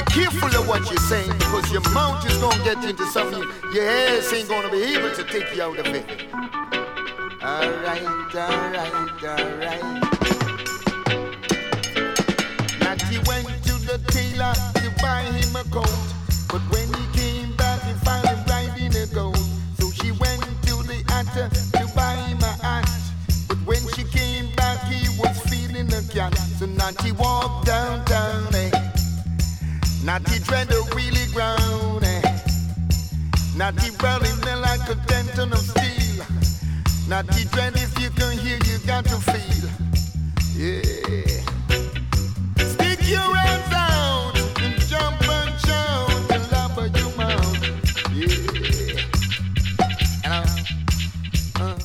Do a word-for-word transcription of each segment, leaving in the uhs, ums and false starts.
careful of what you're saying, because your mouth is gonna get into something your ass ain't gonna be able to take you out of it. Alright, alright, alright. Natty went to the tailor to buy him a coat, but when he came back he found him riding a goat. So she went to the hatter to buy him a hat, but when she came back he was feeling a cat. So Natty walked downtown, eh? Natty tread the wheelie ground, eh? Natty rolling there like a denton of steel. Natty dread, if you can hear, you got to feel. Yeah. Stick your hands out and jump and shout and laugh at your mouth. Yeah. Uh, uh.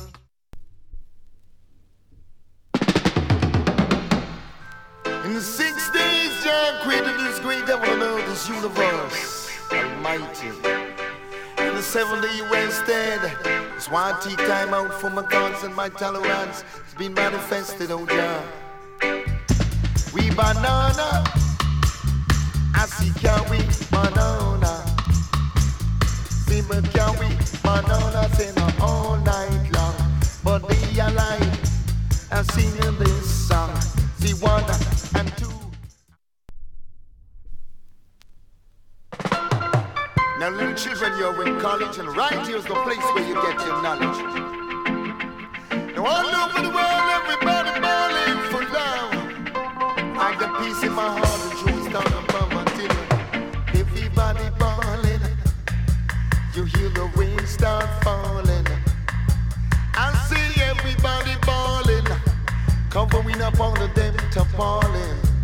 In the six days, Jah created this great devil of this universe, Almighty. In the seventh day, you rested. That's why I take time out for my thoughts and my tolerance. It's been manifested, oh Jah. We banana, I see carry banana. See me carry banana, say no all night long. But they alive, I'm singing this song. See one and two. Now little children, you're in college, and right here's the place where you get your knowledge. Now all over the world, everybody balling for love. I got peace in my heart and joy down above my dinner. Everybody balling, you hear the rain start falling. I see everybody balling, covering up all of them tarpaulin.